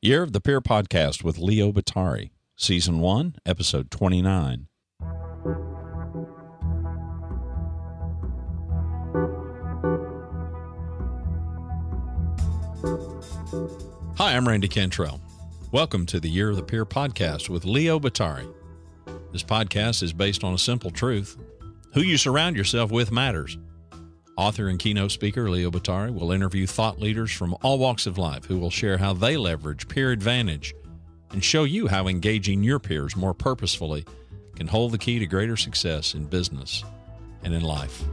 Year of the Peer Podcast with Leo Batari, Season 1, Episode 29. Hi, I'm Randy Cantrell. Welcome to the Year of the Peer Podcast with Leo Batari. This podcast is based on a simple truth. Who you surround yourself with matters. Author and keynote speaker Leo Batari will interview thought leaders from all walks of life who will share how they leverage peer advantage and show you how engaging your peers more purposefully can hold the key to greater success in business and in life.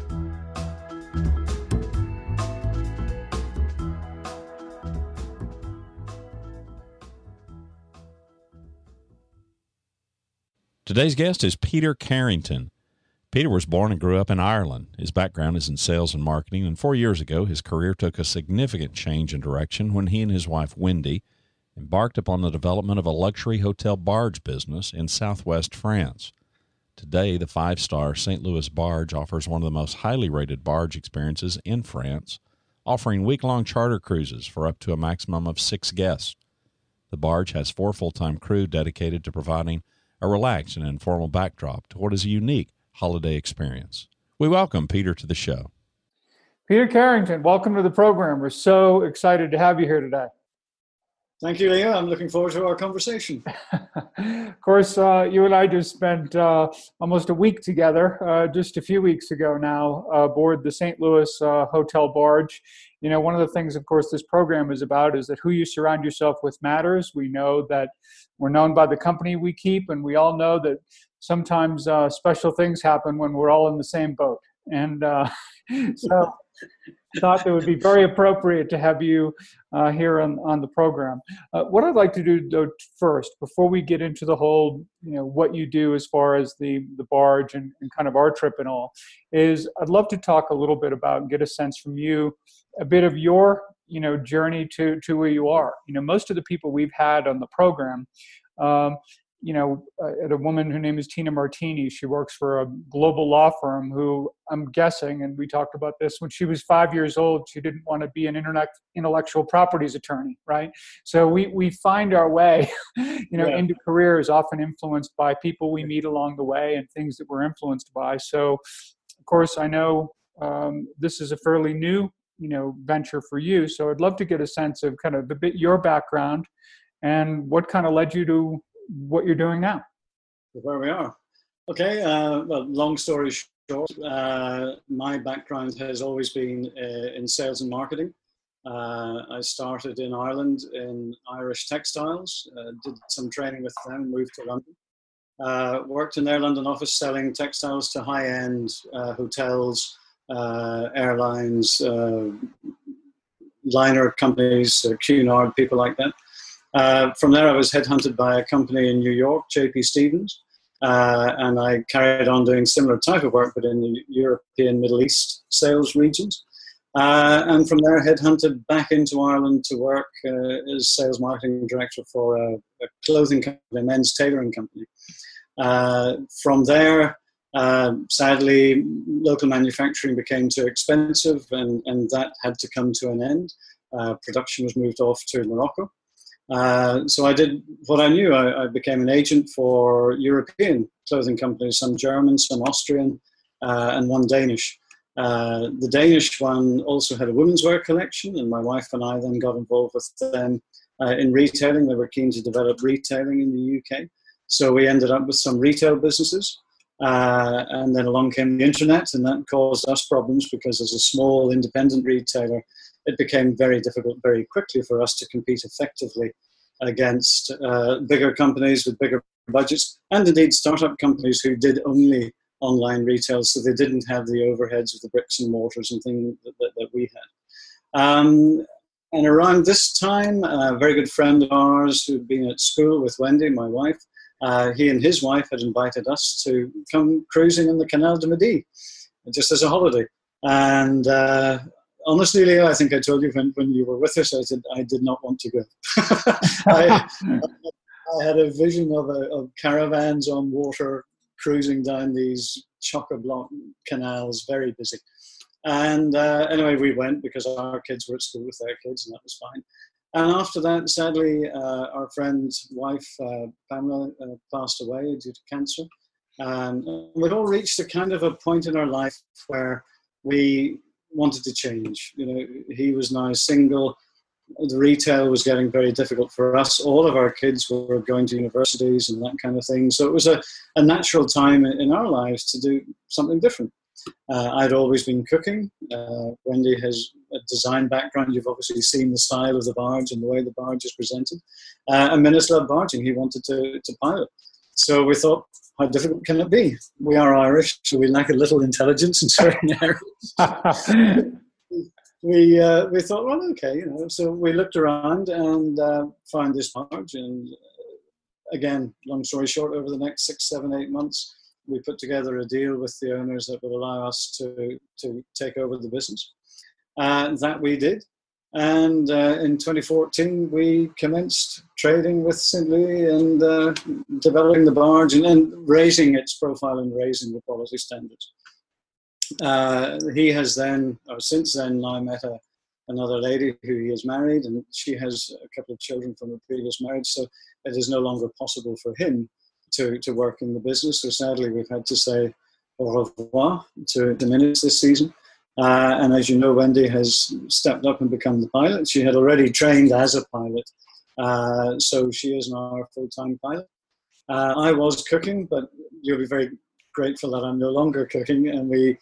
Today's guest is Peter Carrington. Peter was born and grew up in Ireland. His background is in sales and marketing, and 4 years ago, his career took a significant change in direction when he and his wife, Wendy, embarked upon the development of a luxury hotel barge business in southwest France. Today, the five-star St. Louis Barge offers one of the most highly rated barge experiences in France, offering week-long charter cruises for up to a maximum of 6 guests. The barge has 4 full-time crew dedicated to providing a relaxed and informal backdrop to what is a unique holiday experience. We welcome Peter to the show. Peter Carrington, welcome to the program. We're so excited to have you here today. Thank you, Leo. I'm looking forward to our conversation. Of course, you and I just spent almost a week together, just a few weeks ago now, aboard the St. Louis Hotel Barge. You know, one of the things, of course, this program is about is that who you surround yourself with matters. We know that we're known by the company we keep, and we all know that sometimes special things happen when we're all in the same boat. And so I thought it would be very appropriate to have you here on the program. What I'd like to do, though, first, before we get into the whole, what you do as far as the barge and kind of our trip and all, is I'd love to talk a little bit about and get a sense from you, a bit of your, journey to where you are. Most of the people we've had on the program, a woman, her name is Tina Martini. She works for a global law firm who I'm guessing, and we talked about this, when she was 5 years old, she didn't want to be an intellectual properties attorney, right? So we find our way, into careers often influenced by people we meet along the way and things that we're influenced by. So, of course, I know this is a fairly new, venture for you. So I'd love to get a sense of kind of your background and what kind of led you to what you're doing now. Where we are. Okay, well, long story short, my background has always been in sales and marketing. I started in Ireland in Irish Textiles, did some training with them, moved to London. Worked in their London office selling textiles to high-end hotels, airlines, liner companies, Cunard, people like that. From there, I was headhunted by a company in New York, J.P. Stevens, and I carried on doing similar type of work, but in the European, Middle East sales regions. And from there, headhunted back into Ireland to work as sales marketing director for a clothing company, a men's tailoring company. From there, sadly, local manufacturing became too expensive, and that had to come to an end. Production was moved off to Morocco. So I did what I knew. I became an agent for European clothing companies, some German, some Austrian, and one Danish. The Danish one also had a women's wear collection, and my wife and I then got involved with them in retailing. They were keen to develop retailing in the UK. So we ended up with some retail businesses. And then along came the internet, and that caused us problems because as a small independent retailer, it became very difficult very quickly for us to compete effectively against bigger companies with bigger budgets, and indeed startup companies who did only online retail, so they didn't have the overheads of the bricks and mortars and things that we had. And around this time, a very good friend of ours who'd been at school with Wendy, my wife, he and his wife had invited us to come cruising in the Canal de Midi, just as a holiday. And honestly, Leo, I think I told you when you were with us, I did not want to go. I had a vision of caravans on water cruising down these chock-a-block canals, very busy. And anyway, we went because our kids were at school with their kids, and that was fine. And after that, sadly, our friend's wife, Pamela, passed away due to cancer. And we'd all reached a kind of a point in our life where we wanted to change. You know, he was now single. The retail was getting very difficult for us. All of our kids were going to universities and that kind of thing. So it was a natural time in our lives to do something different. I'd always been cooking. Wendy has a design background. You've obviously seen the style of the barge and the way the barge is presented. And Minnis loved barging. He wanted to pilot. So we thought, how difficult can it be? We are Irish, so we lack a little intelligence in certain areas. We thought, well, okay, you know. So we looked around and found this barge. And again, long story short, over the next 6, 7, 8 months, we put together a deal with the owners that would allow us to take over the business. That we did. And in 2014, we commenced trading with St. Louis and developing the barge and raising its profile and raising the quality standards. He has then, or since then, now met another lady who he has married, and she has a couple of children from a previous marriage, so it is no longer possible for him to work in the business. So sadly, we've had to say au revoir to Minnis this season. And as you know, Wendy has stepped up and become the pilot. She had already trained as a pilot, so she is now our full-time pilot. I was cooking, but you'll be very grateful that I'm no longer cooking. And we,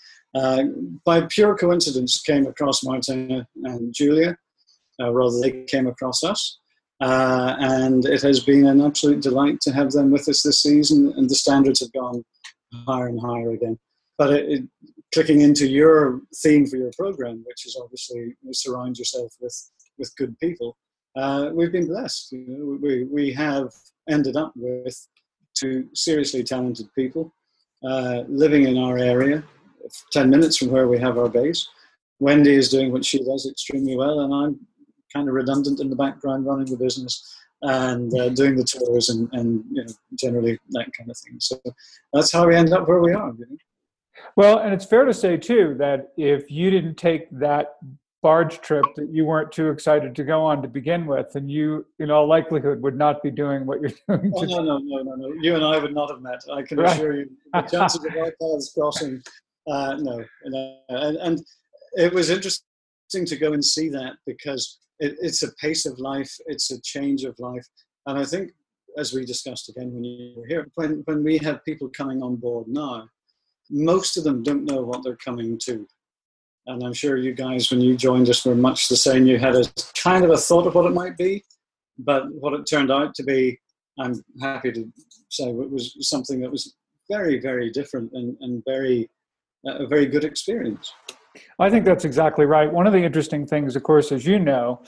by pure coincidence, came across Martin and Julia, rather they came across us. And it has been an absolute delight to have them with us this season, and the standards have gone higher and higher again. But clicking into your theme for your program, which is obviously surround yourself with good people, we've been blessed. You know, we have ended up with 2 seriously talented people living in our area, 10 minutes from where we have our base. Wendy is doing what she does extremely well, and I'm kind of redundant in the background running the business and doing the tours and you know, generally that kind of thing. So that's how we end up where we are. You know? Well, and it's fair to say, too, that if you didn't take that barge trip that you weren't too excited to go on to begin with, and you, in all likelihood, would not be doing what you're doing today. No. You and I would not have met. I can assure you. The chances of our paths crossing, no. And it was interesting to go and see that, because it's a pace of life, it's a change of life. And I think, as we discussed again when you were here, when we have people coming on board now, most of them don't know what they're coming to. And I'm sure you guys, when you joined us, were much the same. You had a kind of a thought of what it might be, but what it turned out to be, I'm happy to say, it was something that was very, very different and very, a very good experience. I think that's exactly right. One of the interesting things, of course, as you know,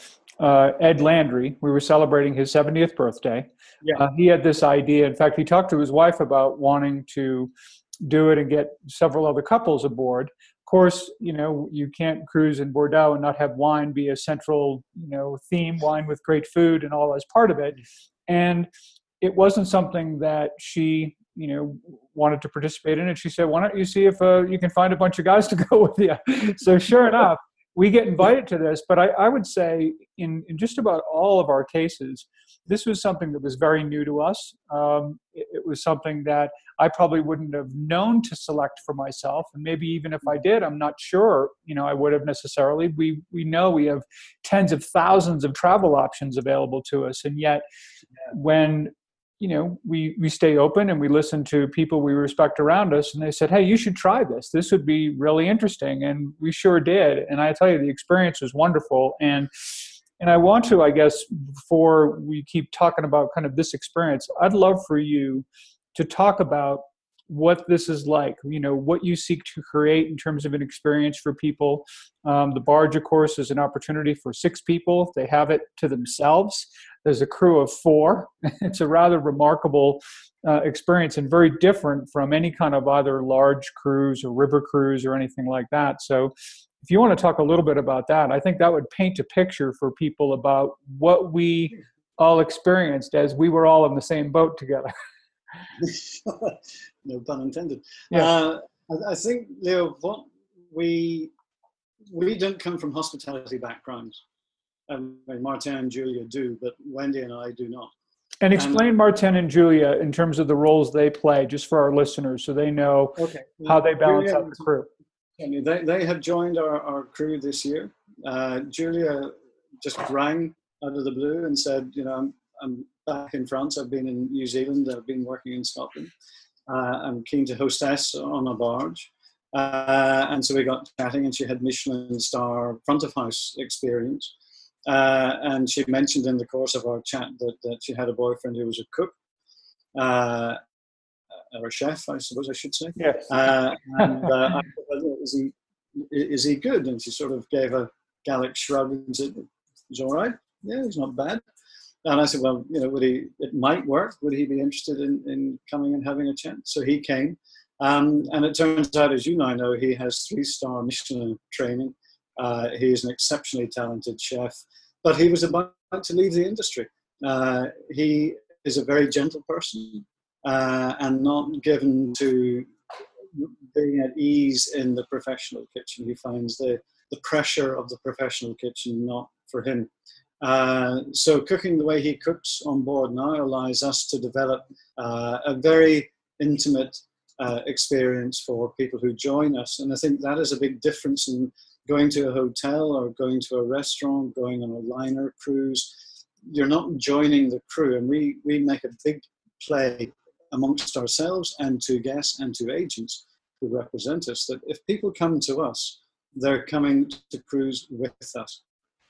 Ed Landry, we were celebrating his 70th birthday. Yeah. He had this idea. In fact, he talked to his wife about wanting to do it and get several other couples aboard. Of course, you know, you can't cruise in Bordeaux and not have wine be a central, you know, theme, wine with great food and all as part of it. And it wasn't something that she, you know, wanted to participate in. And she said, why don't you see if you can find a bunch of guys to go with you? So sure enough, we get invited to this. But I would say in just about all of our cases, this was something that was very new to us. It was something that I probably wouldn't have known to select for myself. And maybe even if I did, I'm not sure, you know, I would have necessarily. We know we have tens of thousands of travel options available to us. And yet when, you know, we stay open and we listen to people we respect around us, and they said, hey, you should try this. This would be really interesting. And we sure did. And I tell you, the experience was wonderful. And I want to, I guess, before we keep talking about kind of this experience, I'd love for you to talk about what this is like, you know, what you seek to create in terms of an experience for people. The barge, of course, is an opportunity for 6 people if they have it to themselves. There's a crew of 4. It's a rather remarkable experience and very different from any kind of either large cruise or river cruise or anything like that. So if you want to talk a little bit about that, I think that would paint a picture for people about what we all experienced as we were all in the same boat together. No pun intended. Yeah. I think, Leo, what we don't come from hospitality backgrounds. Martin and Julia do, but Wendy and I do not. And explain Martin and Julia in terms of the roles they play, just for our listeners, so they know how they balance out the crew. They have joined our crew this year. Julia just rang out of the blue and said, I'm back in France. I've been in New Zealand. I've been working in Scotland. I'm keen to hostess on a barge. And so we got chatting, and she had Michelin star front of house experience. And she mentioned in the course of our chat that she had a boyfriend who was a cook, or a chef, I suppose I should say. Yes. I said, is he good? And she sort of gave a Gallic shrug and said, he's all right. Yeah, he's not bad. And I said, well, it might work. Would he be interested in coming and having a chat? So he came. And it turns out, as you now know, he has 3-star Michelin training. He is an exceptionally talented chef, but he was about to leave the industry. He is a very gentle person and not given to being at ease in the professional kitchen. He finds the pressure of the professional kitchen not for him. So cooking the way he cooks on board now allows us to develop a very intimate experience for people who join us. And I think that is a big difference in going to a hotel or going to a restaurant, going on a liner cruise. You're not joining the crew, and we make a big play amongst ourselves and to guests and to agents who represent us, that if people come to us, they're coming to cruise with us,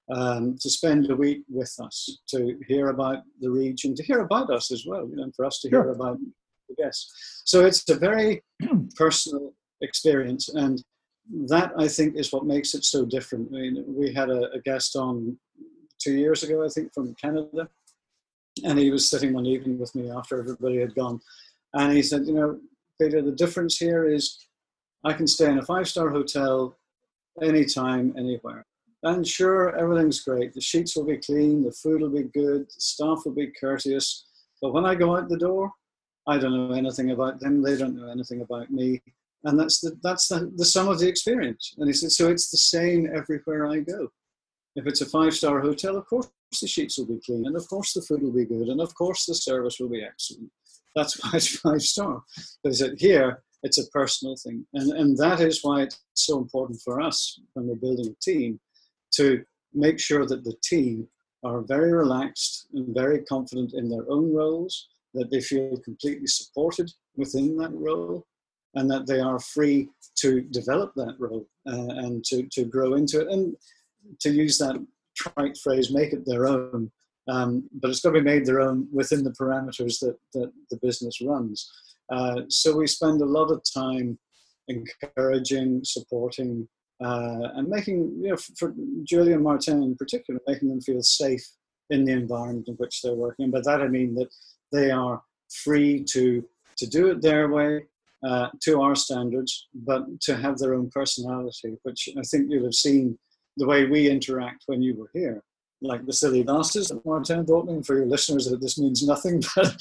to spend a week with us, to hear about the region, to hear about us as well, and for us to hear about the guests. So it's a very personal experience, and that, I think, is what makes it so different. I mean, we had a guest on 2 years ago, I think, from Canada, and he was sitting one evening with me after everybody had gone, and he said, Peter, the difference here is I can stay in a 5-star hotel anytime, anywhere. And sure, everything's great. The sheets will be clean, the food will be good, the staff will be courteous. But when I go out the door, I don't know anything about them. They don't know anything about me. And that's the sum of the experience. And he said, so it's the same everywhere I go. If it's a 5-star hotel, of course the sheets will be clean, and of course the food will be good, and of course the service will be excellent. That's why it's 5-star. But he said, here, it's a personal thing. And that is why it's so important for us when we're building a team to make sure that the team are very relaxed and very confident in their own roles, that they feel completely supported within that role, and that they are free to develop that role and to grow into it. And to use that trite phrase, make it their own. But it's got to be made their own within the parameters that the business runs. So we spend a lot of time encouraging, supporting, and making, for Julia and Martin in particular, making them feel safe in the environment in which they're working. And by that I mean that they are free to do it their way, to our standards, but to have their own personality, which I think you'll have seen the way we interact when you were here. Like the silly glasses that Martin bought me, and for your listeners that this means nothing, but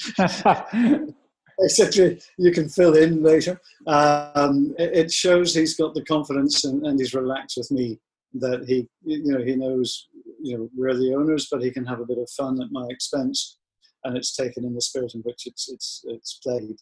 basically you can fill in later. It shows he's got the confidence and he's relaxed with me, that he knows, we're the owners, but he can have a bit of fun at my expense, and it's taken in the spirit in which it's played,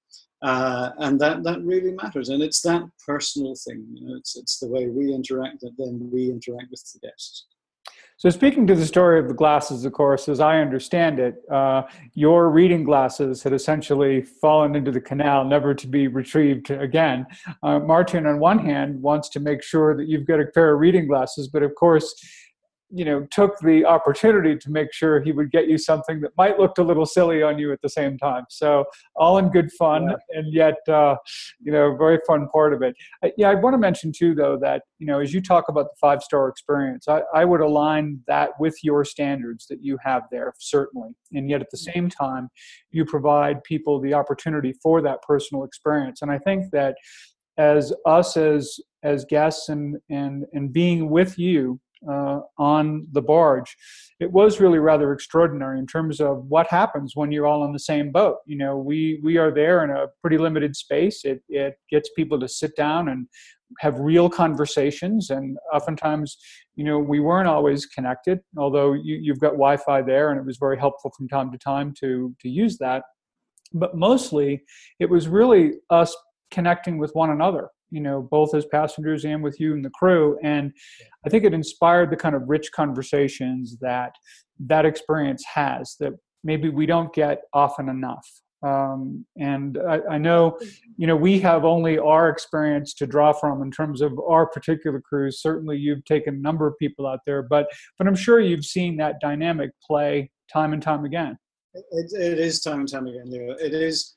and that really matters. And it's that personal thing, it's the way we interact, that then we interact with the guests. So speaking to the story of the glasses, of course, as I understand it, your reading glasses had essentially fallen into the canal, never to be retrieved again. Martin, on one hand, wants to make sure that you've got a pair of reading glasses, but of course, took the opportunity to make sure he would get you something that might look a little silly on you at the same time. So all in good fun, and yet, very fun part of it. I want to mention too, though, that, as you talk about the 5-star experience, I would align that with your standards that you have there, certainly. And yet at the same time, you provide people the opportunity for that personal experience. And I think that as us, as guests and being with you, on the barge, it was really rather extraordinary in terms of what happens when you're all on the same boat. We are there in a pretty limited space. It gets people to sit down and have real conversations. And oftentimes, we weren't always connected, although you've got Wi-Fi there, and it was very helpful from time to time to use that. But mostly, it was really us connecting with one another, both as passengers and with you and the crew. And I think it inspired the kind of rich conversations that experience has, that maybe we don't get often enough. And I know, we have only our experience to draw from in terms of our particular cruise. Certainly you've taken a number of people out there, but I'm sure you've seen that dynamic play time and time again. It is time and time again, Leo. It is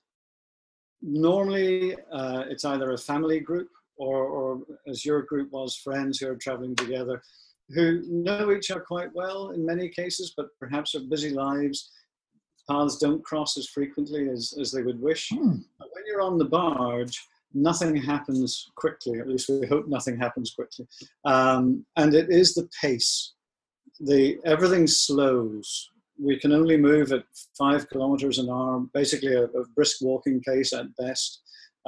normally it's either a family group or as your group was, friends who are traveling together, who know each other quite well in many cases, but perhaps have busy lives. Paths don't cross as frequently as they would wish. But when you're on the barge, nothing happens quickly. At least we hope nothing happens quickly. And it is the pace. Everything slows. We can only move at 5 kilometers an hour, basically a brisk walking pace at best.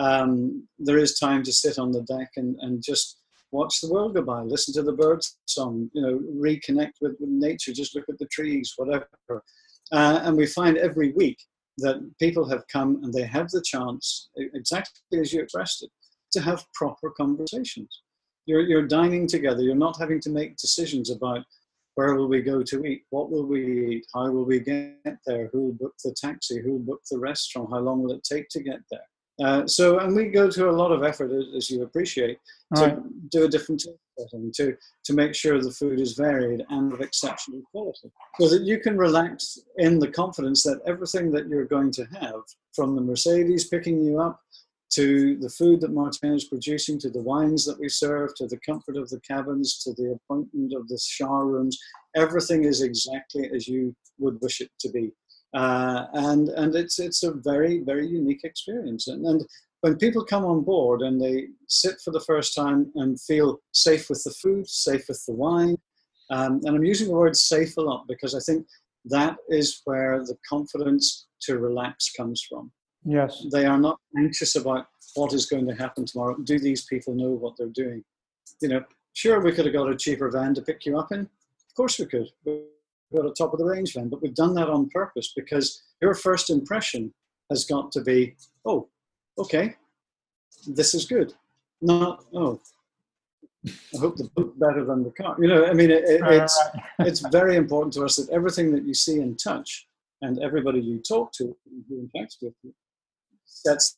There is time to sit on the deck and just watch the world go by, listen to the birds song, reconnect with nature, just look at the trees, whatever. And we find every week that people have come and they have the chance, exactly as you expressed it, to have proper conversations. You're dining together. You're not having to make decisions about where will we go to eat, what will we eat, how will we get there, who will book the taxi, who will book the restaurant, how long will it take to get there. And we go to a lot of effort, as you appreciate, to do a different setting, to make sure the food is varied and of exceptional quality, so that you can relax in the confidence that everything that you're going to have, from the Mercedes picking you up, to the food that Martin is producing, to the wines that we serve, to the comfort of the cabins, to the appointment of the shower rooms, everything is exactly as you would wish it to be. And it's a very, very unique experience. And when people come on board and they sit for the first time and feel safe with the food, safe with the wine, and I'm using the word safe a lot because I think that is where the confidence to relax comes from. Yes. They are not anxious about what is going to happen tomorrow. Do these people know what they're doing? Sure, we could have got a cheaper van to pick you up in. Of course we could. We've got a top of the range van, but we've done that on purpose because your first impression has got to be, oh, okay, this is good. Not, oh, I hope the boat's better than the car. It's very important to us that everything that you see and touch and everybody you talk to who interacts with you, that's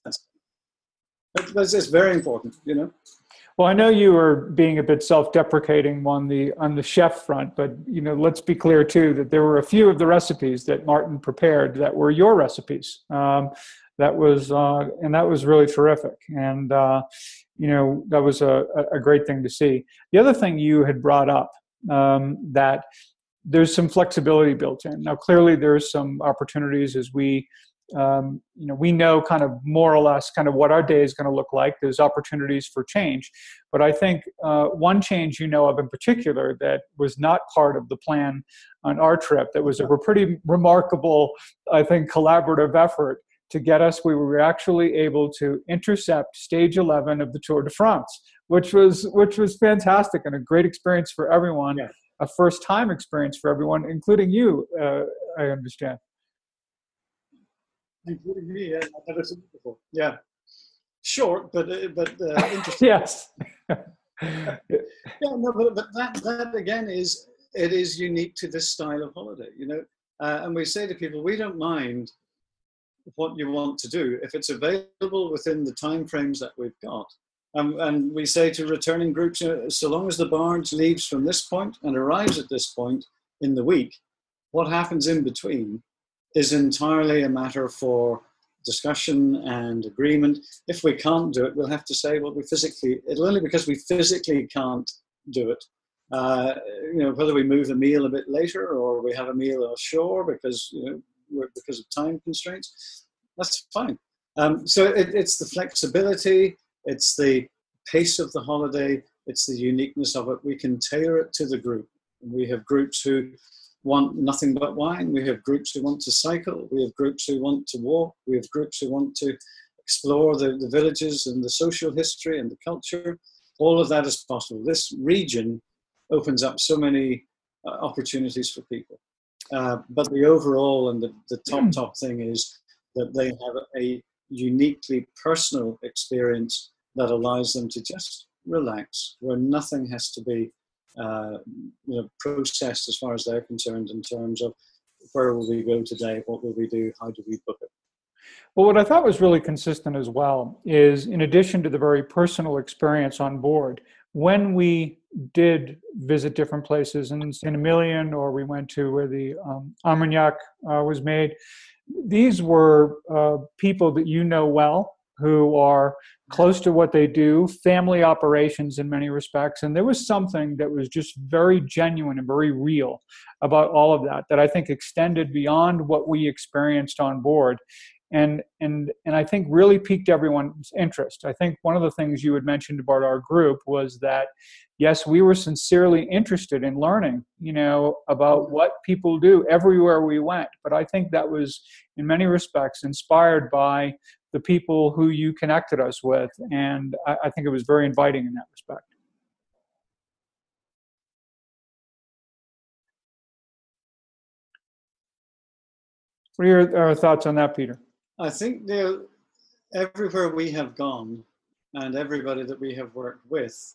very important, Well, I know you were being a bit self-deprecating on the chef front, but let's be clear too that there were a few of the recipes that Martin prepared that were your recipes. That was really terrific, and that was a great thing to see. The other thing you had brought up, that there's some flexibility built in. Now, clearly, there's some opportunities as we know kind of more or less kind of what our day is going to look like. There's opportunities for change. But I think one change of in particular that was not part of the plan on our trip, that was a pretty remarkable, I think, collaborative effort to get us. We were actually able to intercept stage 11 of the Tour de France, which was fantastic and a great experience for everyone. Yeah. A first-time experience for everyone, including you, I understand. Including me, yeah. I've never seen it before. Yeah. Short, but interesting. Yes. But that again is unique to this style of holiday, and we say to people, we don't mind what you want to do if it's available within the time frames that we've got. And we say to returning groups, so long as the barge leaves from this point and arrives at this point in the week, what happens in between is entirely a matter for discussion and agreement. If we can't do it, we'll have to say, well, it'll only because we physically can't do it. Whether we move the meal a bit later or we have a meal ashore because of time constraints, that's fine. So it's the flexibility, it's the pace of the holiday, it's the uniqueness of it. We can tailor it to the group. We have groups who want nothing but wine. We have groups who want to cycle. We have groups who want to walk. We have groups who want to explore the villages and the social history and the culture. All of that is possible. This region opens up so many opportunities for people. But the overall and the top thing is that they have a uniquely personal experience that allows them to just relax, where nothing has to be processed as far as they're concerned in terms of where will we go today, what will we do, how do we book it. Well, what I thought was really consistent as well is, in addition to the very personal experience on board, when we did visit different places in Saint-Emilion, or we went to where the Armagnac was made, these were people that you know well, who are close to what they do, family operations in many respects. And there was something that was just very genuine and very real about all of that I think extended beyond what we experienced on board. And I think really piqued everyone's interest. I think one of the things you had mentioned about our group was that, yes, we were sincerely interested in learning, about what people do everywhere we went. But I think that was, in many respects, inspired by the people who you connected us with. And I think it was very inviting in that respect. What are your thoughts on that, Peter? I think everywhere we have gone and everybody that we have worked with,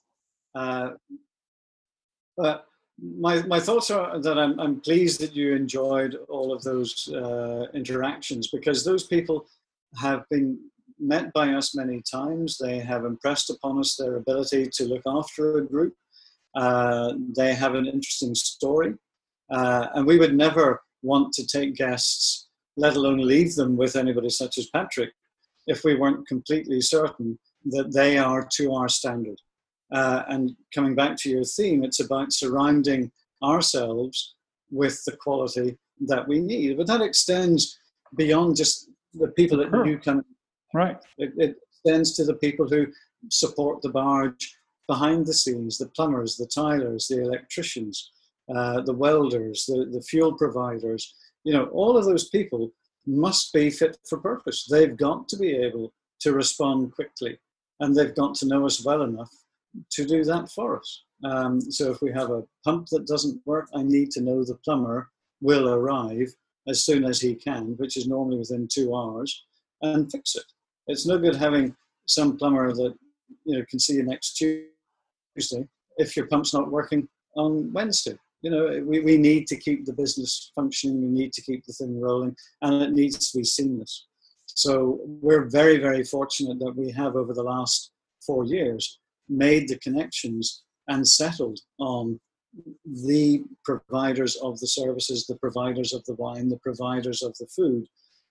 but my thoughts are that I'm pleased that you enjoyed all of those interactions, because those people have been met by us many times. They have impressed upon us their ability to look after a group. They have an interesting story. And we would never want to take guests, let alone leave them with anybody such as Patrick, if we weren't completely certain that they are to our standard. And coming back to your theme, it's about surrounding ourselves with the quality that we need. But that extends beyond just the people that you can. Right. It extends to the people who support the barge behind the scenes, the plumbers, the tilers, the electricians, the welders, the fuel providers. All of those people must be fit for purpose. They've got to be able to respond quickly, and they've got to know us well enough to do that for us. So if we have a pump that doesn't work, I need to know the plumber will arrive as soon as he can, which is normally within 2 hours, and fix it. It's no good having some plumber that can see you next Tuesday if your pump's not working on Wednesday. We need to keep the business functioning, we need to keep the thing rolling, and it needs to be seamless. So we're very, very fortunate that we have, over the last 4 years, made the connections and settled on the providers of the services, the providers of the wine, the providers of the food,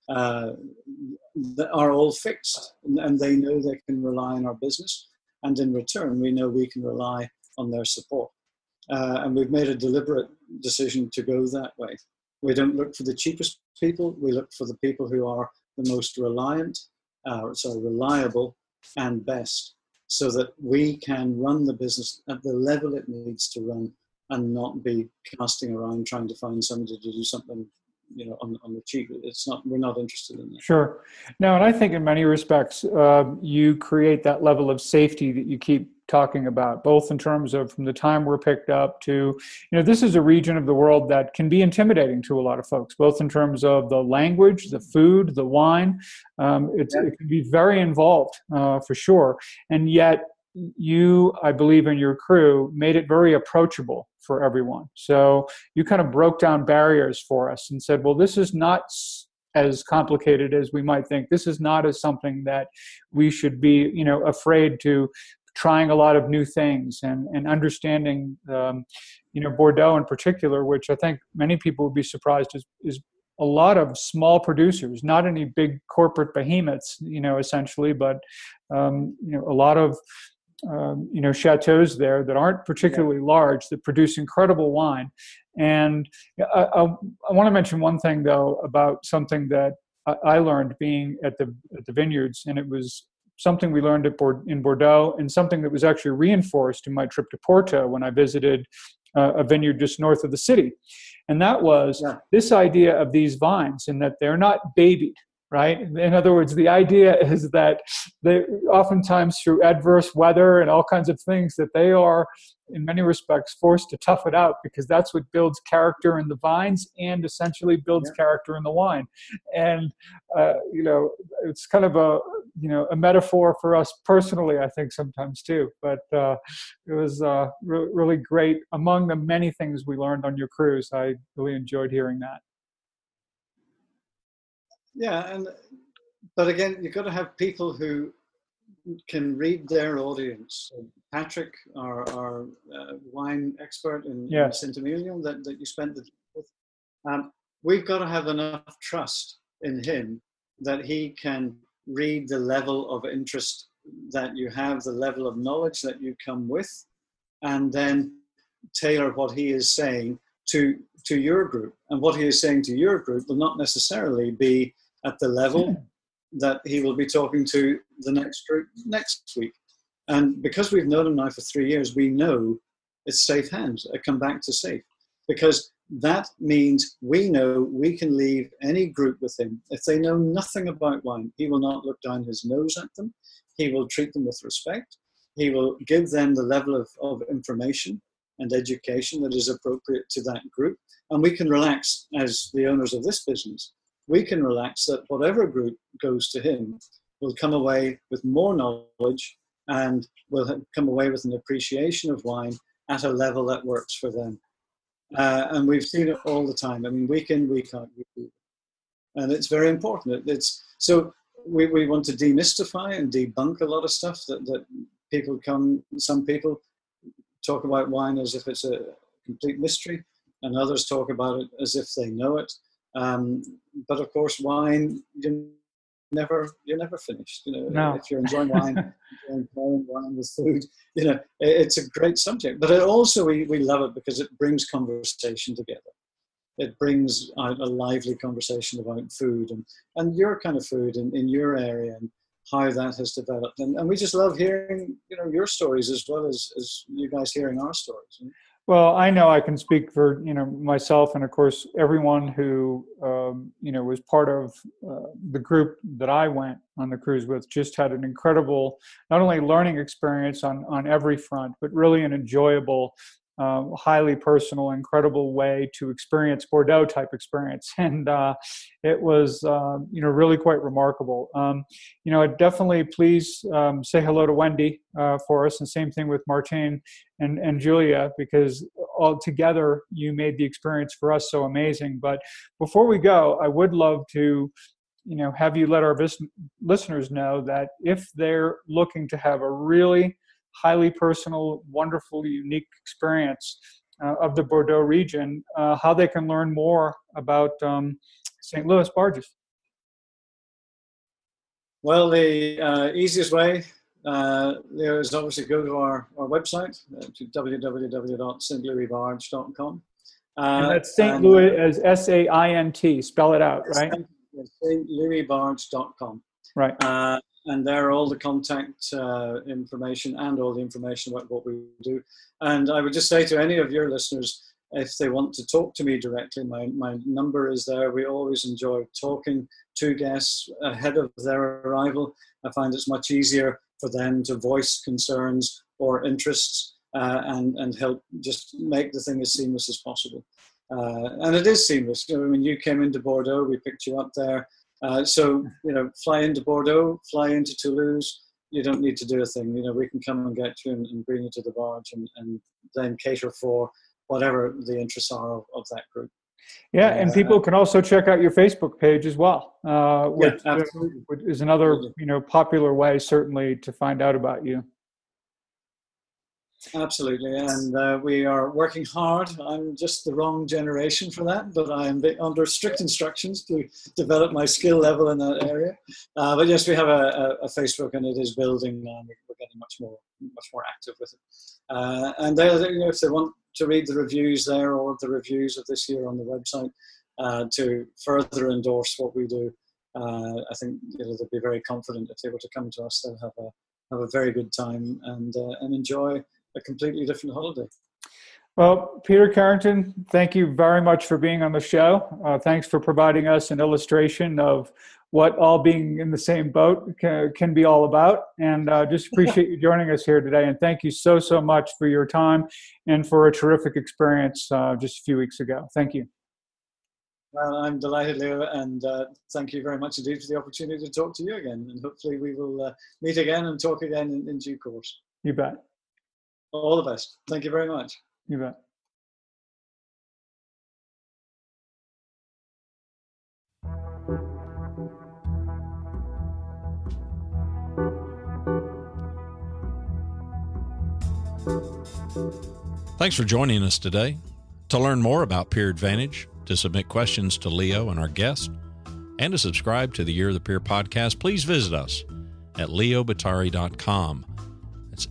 that are all fixed, and they know they can rely on our business, and in return we know we can rely on their support. And we've made a deliberate decision to go that way. We don't look for the cheapest people, we look for the people who are the most reliable and best, so that we can run the business at the level it needs to run and not be casting around trying to find somebody to do something on the cheap. We're not interested in that. Sure. No, and I think in many respects, you create that level of safety that you keep talking about, both in terms of from the time we're picked up to, this is a region of the world that can be intimidating to a lot of folks, both in terms of the language, the food, the wine. It can be very involved for sure. And yet you, I believe, and your crew made it very approachable for everyone. So you kind of broke down barriers for us and said, well, this is not as complicated as we might think. This is not as something that we should be, afraid to trying a lot of new things and understanding, Bordeaux in particular, which I think many people would be surprised is a lot of small producers, not any big corporate behemoths, essentially, but, a lot of, chateaus there that aren't particularly large that produce incredible wine. And I want to mention one thing, though, about something that I learned being at the vineyards, and it was something we learned in Bordeaux, and something that was actually reinforced in my trip to Porto when I visited a vineyard just north of the city. And that was this idea of these vines, and that they're not babied, right? In other words, the idea is that they oftentimes through adverse weather and all kinds of things that they are in many respects forced to tough it out, because that's what builds character in the vines and essentially builds character in the wine. And it's kind of a metaphor for us personally, I think, sometimes too. But it was really great. Among the many things we learned on your cruise, I really enjoyed hearing that. Yeah, but again, you've got to have people who can read their audience. Patrick, our wine expert in Saint-Emilion that you spent the day with, we've got to have enough trust in him that he can read the level of interest that you have, the level of knowledge that you come with, and then tailor what he is saying to your group. And what he is saying to your group will not necessarily be at the level that he will be talking to the next group next week. And because we've known him now for 3 years, we know it's safe hands. I come back to safe, because that means we know we can leave any group with him. If they know nothing about wine, he will not look down his nose at them. He will treat them with respect. He will give them the level of information and education that is appropriate to that group. And we can relax as the owners of this business. We can relax that whatever group goes to him will come away with more knowledge and will come away with an appreciation of wine at a level that works for them. And we've seen it all the time. I mean, week in, week out. And it's very important. So we want to demystify and debunk a lot of stuff that some people talk about wine as if it's a complete mystery, and others talk about it as if they know it. But of course, wine, you're never finished. No. If you're enjoying wine, enjoying wine with food, it's a great subject. But it also, we love it because it brings conversation together. It brings out a lively conversation about food and your kind of food in your area and how that has developed. And we just love hearing, your stories as well as you guys hearing our stories. Well, I know I can speak for myself, and of course everyone who was part of the group that I went on the cruise with. Just had an incredible, not only learning experience on every front, but really an enjoyable, highly personal, incredible way to experience Bordeaux type experience, and it was really quite remarkable. Definitely please say hello to Wendy for us, and same thing with Martine and Julia, because all together you made the experience for us so amazing. But before we go, I would love to have you let our listeners know that if they're looking to have a really highly personal, wonderful, unique experience of the Bordeaux region, how they can learn more about St. Louis barges. Well, the easiest way is obviously go to our website, to www.stlouisbarge.com. And that's St. Louis as SAINT, spell it out, right? stlouisbarge.com. Right. And there are all the contact information and all the information about what we do. And I would just say to any of your listeners, if they want to talk to me directly, my number is there. We always enjoy talking to guests ahead of their arrival. I find it's much easier for them to voice concerns or interests and help just make the thing as seamless as possible. And it is seamless. When you came into Bordeaux, we picked you up there. So, fly into Bordeaux, fly into Toulouse, you don't need to do a thing. We can come and get you and bring you to the barge and then cater for whatever the interests are of that group. Yeah, and people can also check out your Facebook page as well, which is another, popular way, certainly, to find out about you. Absolutely, and we are working hard. I'm just the wrong generation for that, but I am under strict instructions to develop my skill level in that area. But yes, we have a Facebook, and it is building, and we're getting much more active with it. And if they want to read the reviews there or the reviews of this year on the website to further endorse what we do, I think they'll be very confident if they were to come to us. They'll have a very good time and enjoy a completely different holiday. Well, Peter Carrington, thank you very much for being on the show. Thanks for providing us an illustration of what all being in the same boat can be all about. And just appreciate you joining us here today. And thank you so much for your time and for a terrific experience just a few weeks ago. Thank you. Well, I'm delighted, Leo, and thank you very much indeed for the opportunity to talk to you again. And hopefully we will meet again and talk again in due course. You bet. All the best. Thank you very much. You bet. Thanks for joining us today. To learn more about Peer Advantage, to submit questions to Leo and our guest, and to subscribe to the Year of the Peer podcast, please visit us at leobottary.com. That's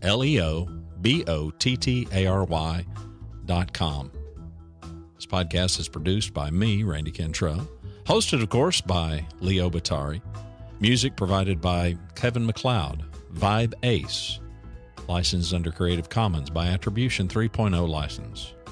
LeoBottary.com. This podcast is produced by me, Randy Cantrell, hosted, of course, by Leo Bottary. Music provided by Kevin MacLeod, Vibe Ace, licensed under Creative Commons by Attribution 3.0 license.